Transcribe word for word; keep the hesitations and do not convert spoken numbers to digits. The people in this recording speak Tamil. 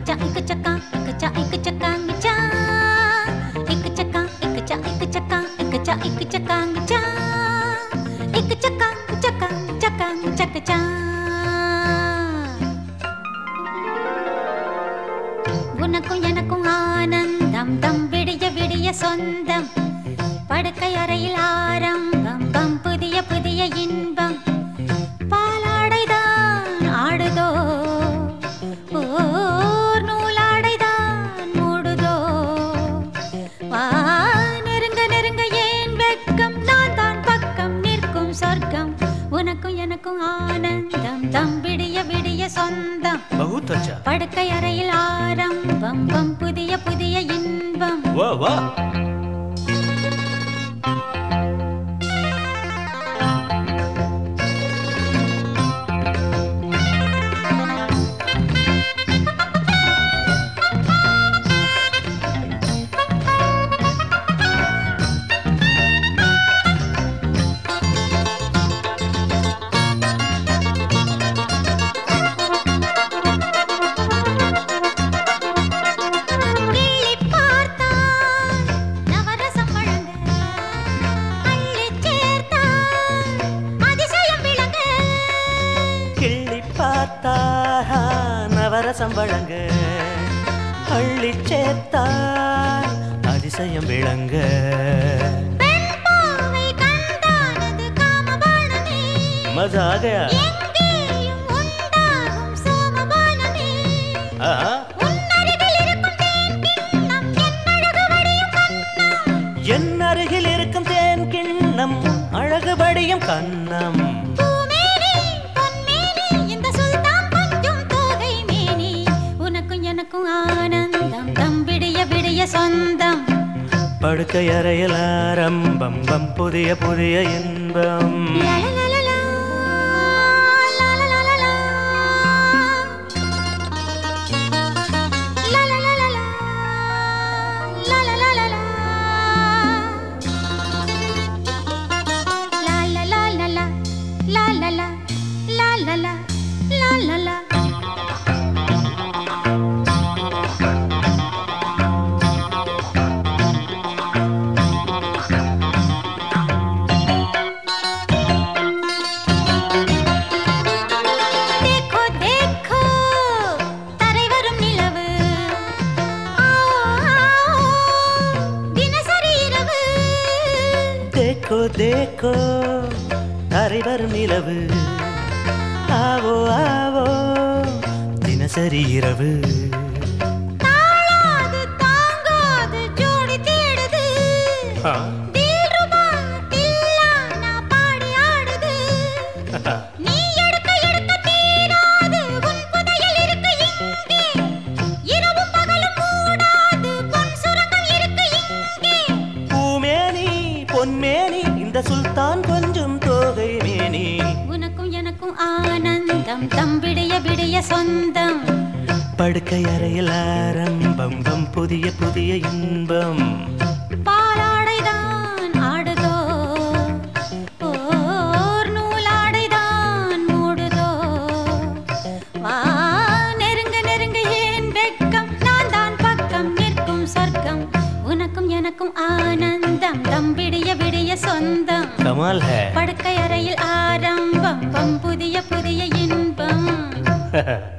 चा एक चक्का एक चा एक चक्का चा एक चक्का एक चा एक चक्का एक चा एक चक्का चा एक चक्का चक्का चक्का चक चा உனக்கும் எனக்கும் ஆனந்தம் தம் விடிய விடிய சொந்தம் படுக்கை அறையில் ஆரம்பம் பம் புதிய புதிய இன்பம் பாலாடைதான் ஆடுதோ ஓர் நூலாடைதான் மூடுதோ வா நெருங்க நெருங்க ஏன் வெட்கம் நான் தான் பக்கம் நிற்கும் சொர்க்கம் உனக்கும் எனக்கும் ஆனந்தம் தம் விடிய விடிய சொந்தம் படுக்கை அறையில் ஆரம்பம் பம் புதிய புதிய இன்பம் வா வா நவரசம் வழங்க அள்ளி சேர்த்தால் அதிசயம் விளங்க மஜா ஆ கயா என் அருகில் இருக்கும் தேன் கிண்ணம் அழகுபடியும் கண்ணம் ஆனந்தம் தம் விடிய விடிய சொந்தம் படுக்கை அறையில் ஆரம்பம் பம் புதிய புதிய இன்பம் देखो देखो तारे वरुम निलवु आवो आवो दिनसरी இரவு தாளாது தாங்காது ஜோடி தேடுது தில்ருபா தில்லானா பாடி ஆடுது நீ எடுக்க எடுக்க தீராது உன் புதையல் இருக்கு இங்கே இரவும் பகலும் மூடாது பொன் சுரங்கம் இருக்கு இங்கே பூமேனி பொன்மேனி இந்த சுல்தான் கொஞ்சம் தோகை மேனி உனக்கும் எனக்கும் ஆனந்தம் தம் விடிய விடிய சொந்தம் படுக்கை அறையில் ஆரம்பம் பம் புதிய புதிய இன்பம் பாலாடைதான் ஆடுதோ ஓர் நூலாடைதான் மூடுதோ வா நெருங்க நெருங்க ஏன் வெட்கம் நான் தான் பக்கம் நிற்கும் சொர்க்கம் உனக்கும் எனக்கும் ஆனந்தம் தம் விடிய விடிய சொந்தம் கமால் ஹை படுக்கை அறையில் ஆரம்பம் பம் புதிய புதிய இன்பம்